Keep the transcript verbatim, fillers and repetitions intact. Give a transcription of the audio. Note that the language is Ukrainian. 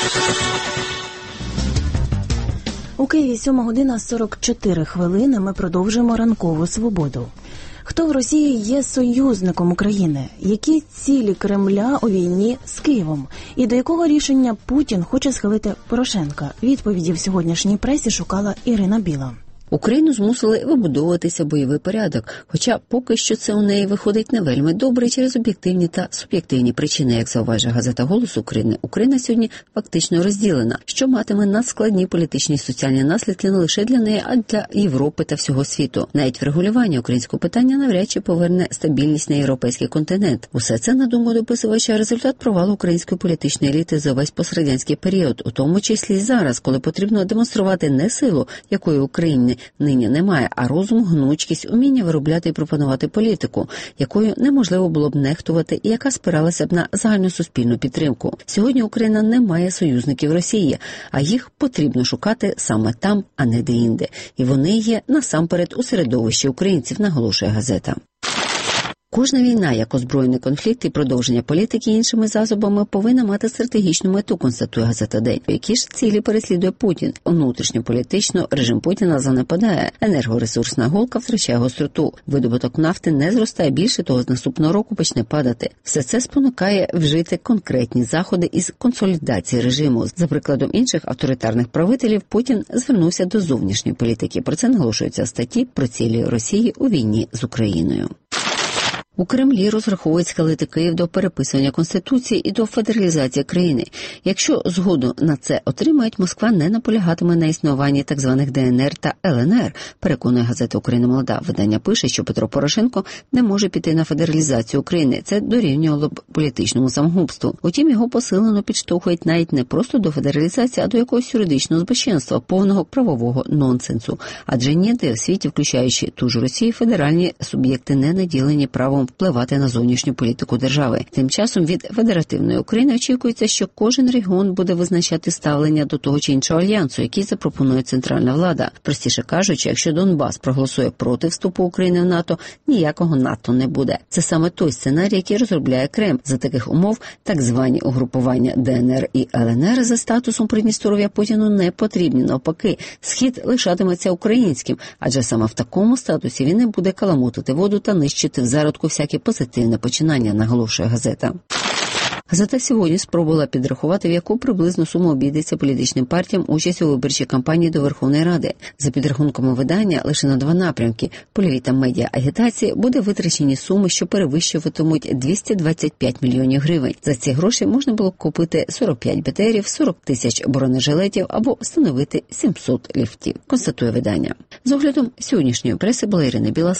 У Києві сьома година сорок чотири хвилини. Ми продовжуємо ранкову свободу. Хто в Росії є союзником України? Які цілі Кремля у війні з Києвом? І до якого рішення Путін хоче схилити Порошенка? Відповіді в сьогоднішній пресі шукала Ірина Біла. Україну змусили вибудовуватися бойовий порядок, хоча поки що це у неї виходить не вельми добре через об'єктивні та суб'єктивні причини, як зауважує газета «Голос України». Україна сьогодні фактично розділена, що матиме надскладні політичні і соціальні наслідки не лише для неї, а й для Європи та всього світу. Навіть врегулювання українського питання навряд чи поверне стабільність на європейський континент. Усе це, на думку дописувача, результат провалу української політичної еліти за весь пострадянський період, у тому числі й зараз, коли потрібно демонструвати не силу, якої Україні нині немає, а розум, гнучкість, уміння виробляти і пропонувати політику, якою неможливо було б нехтувати і яка спиралася б на загальносуспільну підтримку. Сьогодні Україна не має союзників Росії, а їх потрібно шукати саме там, а не де-інде. І вони є насамперед у середовищі українців, наголошує газета. Кожна війна, як озброєний конфлікт і продовження політики іншими засобами, повинна мати стратегічну мету, констатує газета «День». Які ж цілі переслідує Путін? Внутрішньополітично режим Путіна занепадає. Енергоресурсна голка втрачає гостроту. Видобуток нафти не зростає, більше того, з наступного року почне падати. Все це спонукає вжити конкретні заходи із консолідації режиму. За прикладом інших авторитарних правителів, Путін звернувся до зовнішньої політики. Про це наголошується в статті про цілі Росії у війні з Україною. У Кремлі розраховують схилити Київ до переписування Конституції і до федералізації країни. Якщо згоду на це отримають, Москва не наполягатиме на існуванні так званих Де Ен Ер та Ел Ен Ер, переконує газета «Україна молода». Видання пише, що Петро Порошенко не може піти на федералізацію України. Це дорівнювало б політичному самогубству. Утім, його посилено підштовхують навіть не просто до федералізації, а до якогось юридичного збоченства, повного правового нонсенсу. Адже ніде в світі, включаючи ту ж Росію, федеральні суб'єкти не наділені правом впливати на зовнішню політику держави. Тим часом від федеративної України очікується, що кожен регіон буде визначати ставлення до того чи іншого альянсу, який запропонує центральна влада. Простіше кажучи, якщо Донбас проголосує проти вступу України в НАТО, ніякого НАТО не буде. Це саме той сценарій, який розробляє Кремль. За таких умов так звані угрупування Де Ен Ер і Ел Ен Ер за статусом Придністров'я Путіну не потрібні. Навпаки, схід лишатиметься українським, адже саме в такому статусі він не буде каламутити воду та нищити в зародку всякі позитивне починання, наголошує газета. Газета сьогодні спробувала підрахувати, в яку приблизну суму обійдеться політичним партіям участь у виборчій кампанії до Верховної Ради. За підрахунками видання, лише на два напрямки – польові та медіа-агітації – буде витрачені суми, що перевищуватимуть двісті двадцять п'ять мільйонів гривень. За ці гроші можна було б купити сорок п'ять Бе Те Ерів, сорок тисяч бронежилетів або встановити сімсот ліфтів, констатує видання. З оглядом сьогоднішньої преси була Ірина Біла.